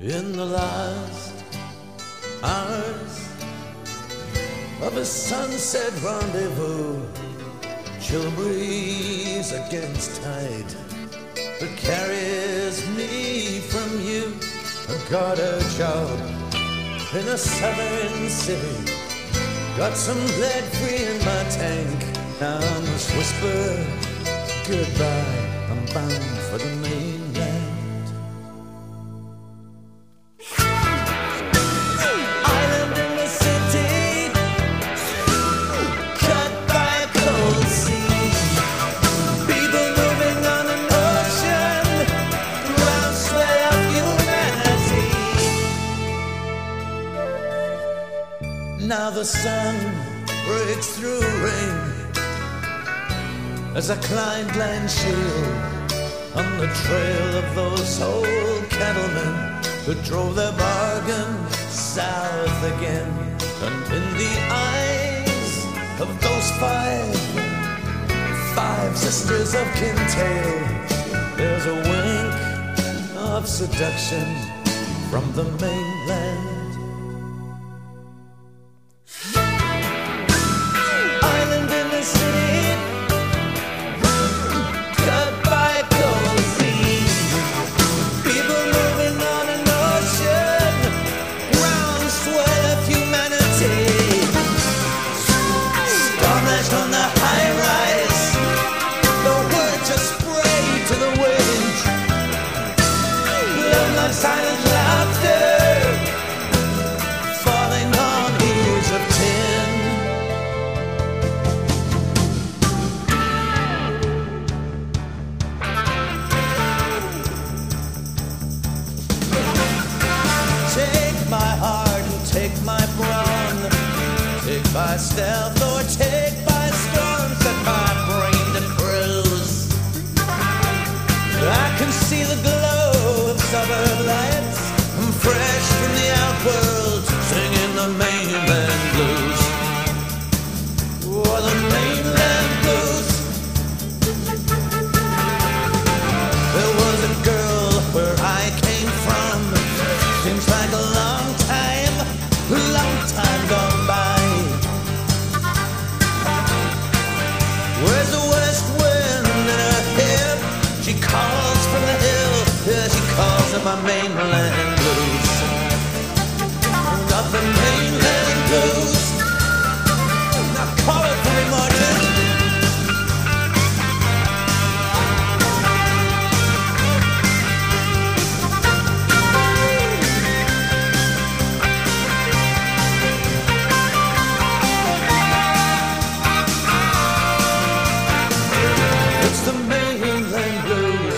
In the last hours of a sunset rendezvous, chill breeze against tide that carries me from you. I got a job in a southern city, got some lead free in my tank. Now I must whisper goodbye, I'm bound for the mainland. Island in the city, cut by a cold sea. People moving on an ocean, groundswell of humanity. Now the sun breaks through rain as I climb Glen Shield on the trail of those old cattlemen who drove their bargain south again. And in the eyes of those five sisters of Kintail, there's a wink of seduction from the mainland. Island in the city, on the high rise, the word just sprayed to the wind. Love like silent laughter falling on ears of tin. Take my heart and take my brawn, take by stealth or take by storm, set my brain to cruise. I can see the glow of suburb lights. I'm fresh from the outworld, singing the mainland blues. Oh, the mainland blues. There was a girl where I came from. Seems like a long time gone by. Where's the west wind in her hair? She calls from the hill, yeah, she calls it my mainland blues. Got the mainland blues. Now call it for me, Martin. The mainland blues.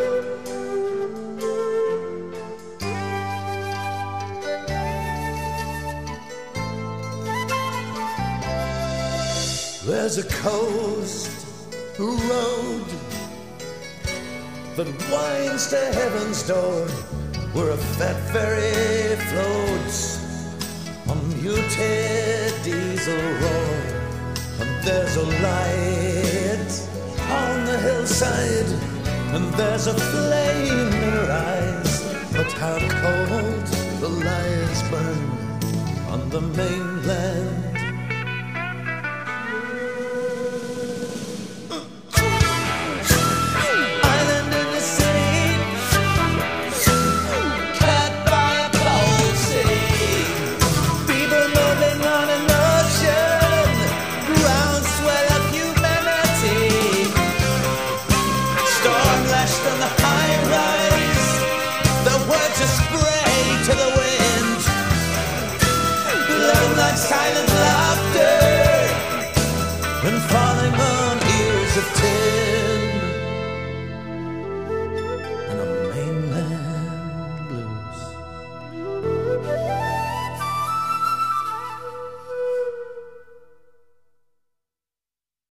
There's a coast road that winds to heaven's door, where a fat ferry floats on muted diesel roar. And there's a light on the hillside, and there's a flame in her eyes. But how cold the lights burn on the mainland.